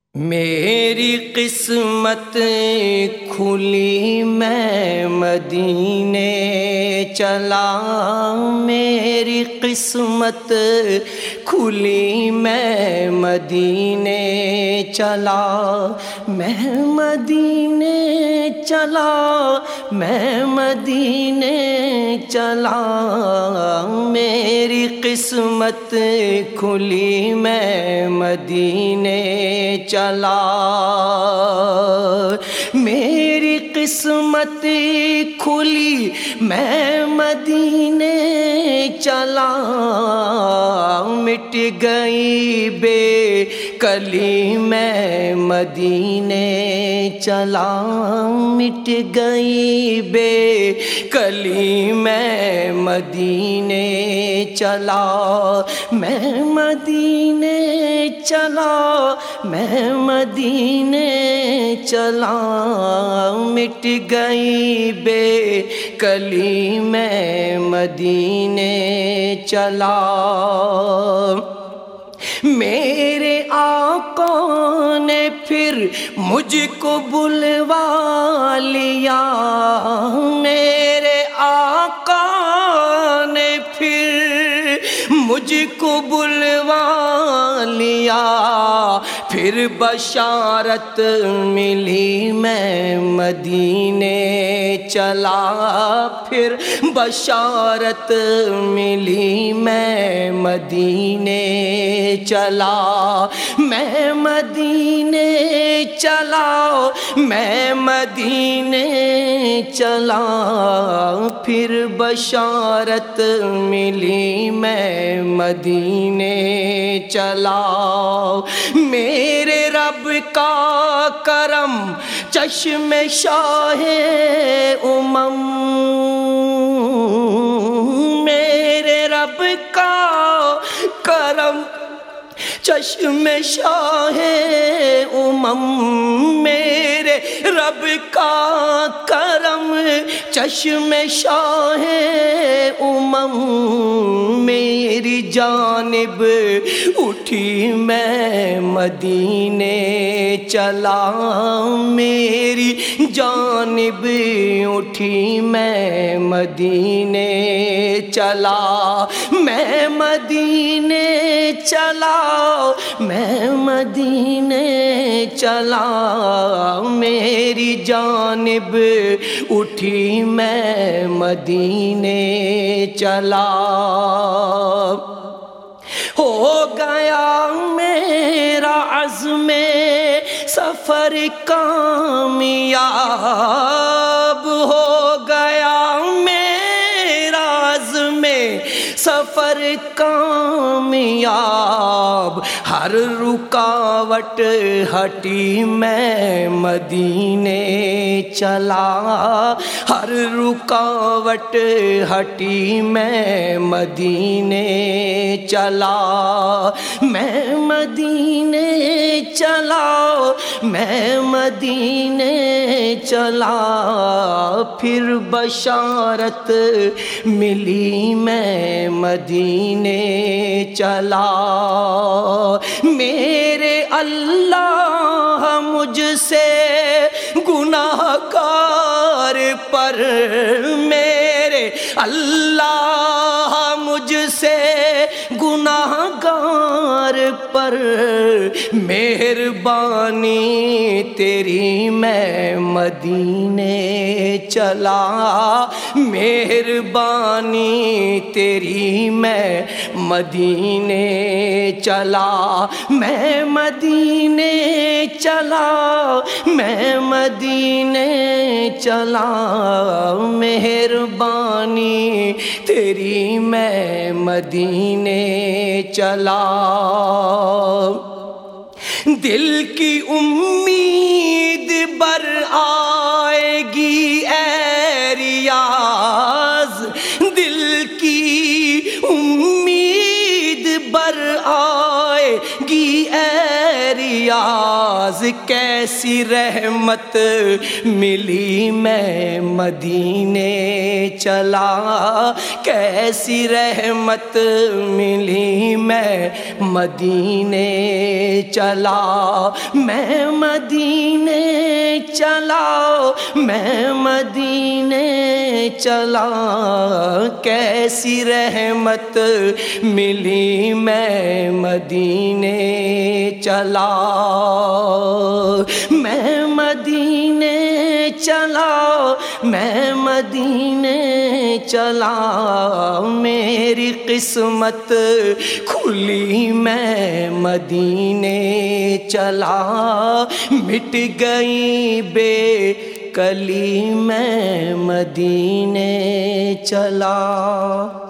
میری قسمت کھلی میں مدینے چلا، میری قسمت کھلی میں مدینے چلا، میں مدینے چلا، میں مدینے چلا، میری قسمت کھلی میں مدینے چلا، میری قسمت کھلی میں مدینے چلا، مٹ گئی بے کلی میں مدینے چلا، مٹ گئی بے کلی میں مدینے چلا، میں مدینے چلا، میں مدینے چلا، مٹ گئی بے کلی میں مدینے چلا، میرے آقا نے پھر مجھ کو بلوا لیا، میرے آقا نے پھر مجھ کو بلوا لیا، پھر بشارت ملی میں مدینے چلا، پھر بشارت ملی میں مدینے چلا، میں مدینے چلا، میں مدینے چلا، پھر بشارت ملی میں مدینے چلا، میرے رب کا کرم چشم شاہ امم، میرے رب کا کرم چشم شاہ امم، میرے رب کا کرم چشم شاہ امم، میری جانب اٹھی میں مدینے چلا، میری جانب اٹھی میں مدینے چلا، میں مدینے چلا، میں مدینے چلا، میری جانب اٹھی میں مدینے چلا، ہو گیا میرا عزم سفر کامیاب، ہو گیا میرا عزم سفر کامیاب، ہر رکاوٹ ہٹی میں مدینے چلا، ہر رکاوٹ ہٹی میں مدینے چلا، میں مدینے چلا، میں مدینے چلا، پھر بشارت ملی میں مدینے چلا، میرے اللہ مجھ سے گناہ گار پر، میرے اللہ مجھ سے گناہ گار پر، مہربانی تیری میں مدینے چلا، مہربانی تیری میں مدینے چلا، میں مدینے چلا، میں مدینے چلا، مہربانی تیری میں مدینے چلا، دل کی امید بر آئے گی اے ریاض، دل کی امید بر آئے گی اے ریاض کیسی رحمت ملی میں مدینے چلا، کیسی رحمت ملی میں مدینے چلا، میں مدینے چلا، میں مدینے چلا، کیسی رحمت ملی میں مدینے چلا، میں مدینے چلا، میں مدینے چلا، میری قسمت کھلی میں مدینے چلا، مٹ گئی بے کلی میں مدینے چلا۔